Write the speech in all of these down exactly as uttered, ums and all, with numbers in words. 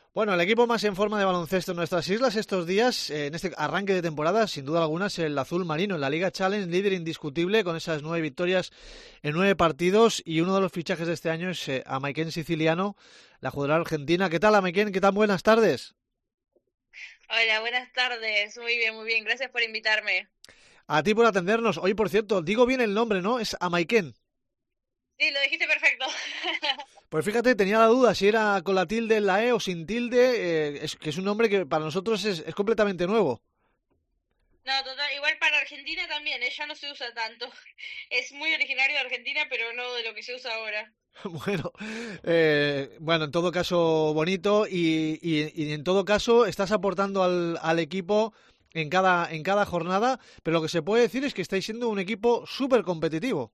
Bueno, el equipo más en forma de baloncesto en nuestras islas estos días, eh, en este arranque de temporada, sin duda alguna, es el azul marino en la Liga Challenge, líder indiscutible con esas nueve victorias en nueve partidos, y uno de los fichajes de este año es eh, Amaiken Siciliano, la jugadora argentina. ¿Qué tal, Amaiken? ¿Qué tal? Buenas tardes. Hola, buenas tardes. Muy bien, muy bien. Gracias por invitarme. A ti por atendernos. Hoy, por cierto, digo bien el nombre, ¿no? Es Amaiken. Sí, lo dijiste perfecto. Pues fíjate, tenía la duda si era con la tilde en la E o sin tilde, eh, es, que es un nombre que para nosotros es, es completamente nuevo. No, total, igual para Argentina también, ¿eh? Ya no se usa tanto. Es muy originario de Argentina, pero no de lo que se usa ahora. Bueno, eh, bueno, en todo caso bonito y, y- y en todo caso estás aportando al, al equipo en cada, en cada jornada, pero lo que se puede decir es que estáis siendo un equipo súper competitivo.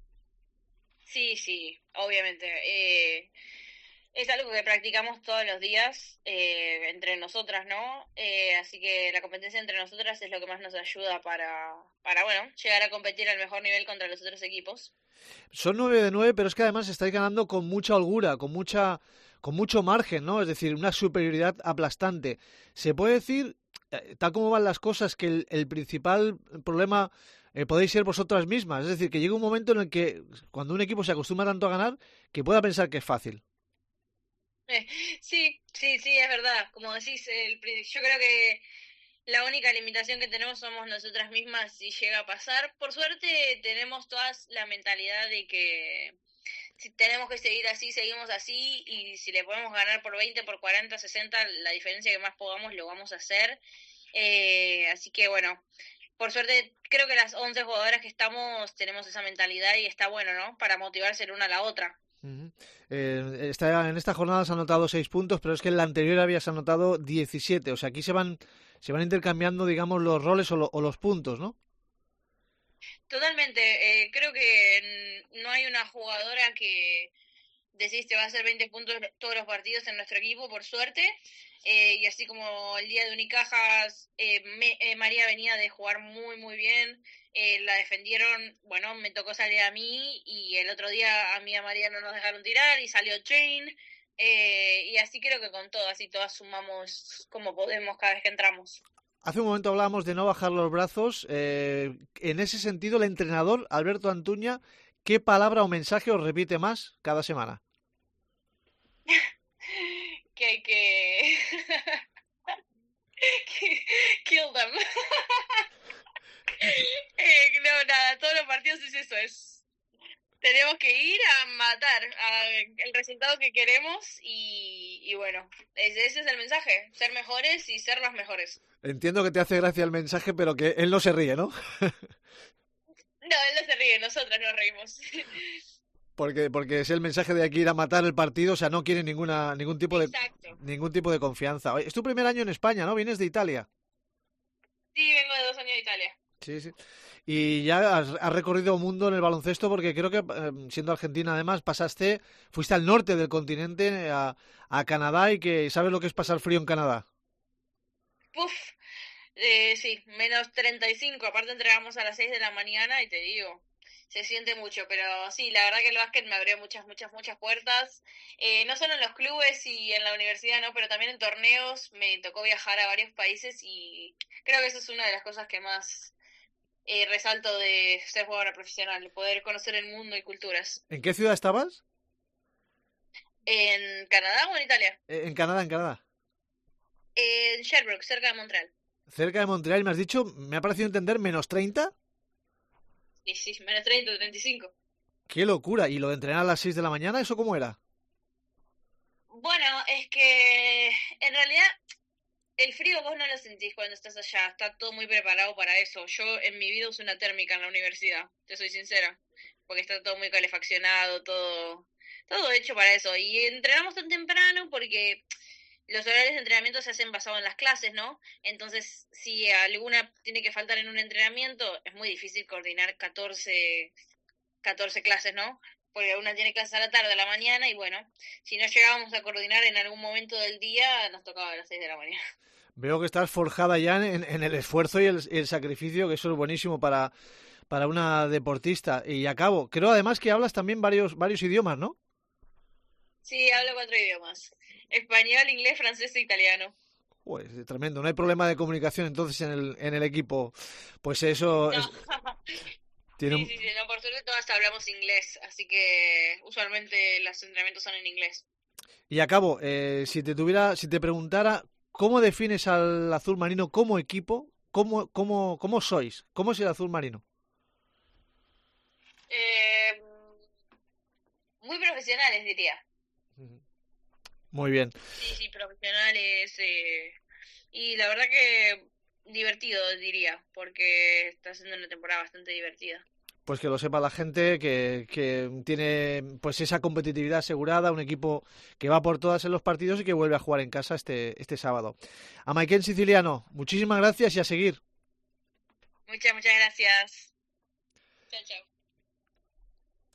Sí, sí, obviamente. Eh, es algo que practicamos todos los días eh, entre nosotras, ¿no? Eh, así que la competencia entre nosotras es lo que más nos ayuda para, para, bueno, llegar a competir al mejor nivel contra los otros equipos. Son nueve de nueve, pero es que además estáis ganando con mucha holgura, con mucha, con mucho margen, ¿no? Es decir, una superioridad aplastante. Se puede decir, eh, tal como van las cosas, que el, el principal problema eh, podéis ser vosotras mismas. Es decir, que llega un momento en el que cuando un equipo se acostumbra tanto a ganar, que pueda pensar que es fácil. Eh, sí, sí, sí, es verdad. Como decís, el, pri- yo creo que la única limitación que tenemos somos nosotras mismas si llega a pasar. Por suerte tenemos todas la mentalidad de que si tenemos que seguir así, seguimos así, y si le podemos ganar por veinte, por cuarenta, sesenta, la diferencia que más podamos lo vamos a hacer. Eh, así que bueno, por suerte creo que las once jugadoras que estamos tenemos esa mentalidad y está bueno, ¿no? Para motivarse el una a la otra. Ujú. Eh, esta- en esta jornada se han anotado seis puntos, pero es que en la anterior habías anotado diecisiete. O sea, aquí se van, se van intercambiando, digamos, los roles o, lo- o los puntos, ¿no? Totalmente, eh, creo que mm, no hay una jugadora que decís te va a hacer veinte puntos todos los partidos en nuestro equipo, por suerte. Eh, y así como el día de Unicajas, eh, me, eh, María venía de jugar muy, muy bien. Eh, la defendieron, bueno, me tocó salir a mí y el otro día a mí y a María no nos dejaron tirar y salió Jane. Eh, y así creo que con todas y todas sumamos como podemos cada vez que entramos. Hace un momento hablábamos de no bajar los brazos. Eh, en ese sentido, el entrenador, Alberto Antuña, ¿qué palabra o mensaje os repite más cada semana? Que hay que... Kill them. Eh, no, nada, todos los partidos es eso, es tenemos que ir a matar a el resultado que queremos y, y bueno, ese, ese es el mensaje, ser mejores y ser los mejores. Entiendo que te hace gracia el mensaje, pero que él no se ríe, ¿no? No, él no se ríe, nosotras nos reímos. Porque, porque es el mensaje de aquí ir a matar el partido, o sea, no quiere ninguna, ningún tipo de, Exacto. ningún tipo de confianza. Oye, es tu primer año en España, ¿no? Vienes de Italia. Sí, vengo de dos años de Italia. Sí, sí. Y ya has, has recorrido mundo en el baloncesto porque creo que, eh, siendo argentina además, pasaste, fuiste al norte del continente, a, a Canadá, y que sabes lo que es pasar frío en Canadá. Puf, eh, sí, menos treinta y cinco, aparte entregamos a las seis de la mañana y te digo, se siente mucho, pero sí, la verdad que el básquet me abrió muchas, muchas, muchas puertas, eh, no solo en los clubes y en la universidad, no, pero también en torneos, me tocó viajar a varios países y creo que eso es una de las cosas que más eh, resalto de ser jugadora profesional, poder conocer el mundo y culturas. ¿En qué ciudad estabas? ¿En Canadá o en Italia? Eh, En Canadá, en Canadá. En Sherbrooke, cerca de Montreal. Cerca de Montreal, me has dicho, me ha parecido entender, menos treinta. Sí, sí, menos treinta, treinta y cinco. ¡Qué locura! ¿Y lo de entrenar a las seis de la mañana, eso cómo era? Bueno, es que en realidad el frío vos no lo sentís cuando estás allá, está todo muy preparado para eso. Yo en mi vida usé una térmica en la universidad, te soy sincera, porque está todo muy calefaccionado, todo, todo hecho para eso. Y entrenamos tan temprano porque los horarios de entrenamiento se hacen basado en las clases, ¿no? Entonces, si alguna tiene que faltar en un entrenamiento, es muy difícil coordinar catorce catorce clases, ¿no? Porque una tiene clases a la tarde, a la mañana, y bueno, si no llegábamos a coordinar en algún momento del día, nos tocaba a las seis de la mañana. Veo que estás forjada ya en, en el esfuerzo y el, el sacrificio, que eso es buenísimo para, para una deportista. Y acabo, creo además que hablas también varios, varios idiomas, ¿no? Sí, hablo cuatro idiomas. Español, inglés, francés e italiano. Pues tremendo, no hay problema de comunicación entonces en el, en el equipo. Pues eso No. es, tiene Sí, un... sí, sí, no, por suerte todas hablamos inglés, así que usualmente los entrenamientos son en inglés. Y acabo, eh, si te tuviera, si te preguntara, ¿cómo defines al azul marino como equipo? ¿Cómo, cómo, cómo sois? ¿Cómo es el azul marino? Eh, muy profesionales, diría. Muy bien. Sí, sí, profesionales. Eh, y la verdad que divertido, diría, porque está siendo una temporada bastante divertida. Pues que lo sepa la gente, que, que tiene pues esa competitividad asegurada, un equipo que va por todas en los partidos y que vuelve a jugar en casa este, este sábado. A Maiken Siciliano, muchísimas gracias y a seguir. Muchas, muchas gracias. Chao, chao.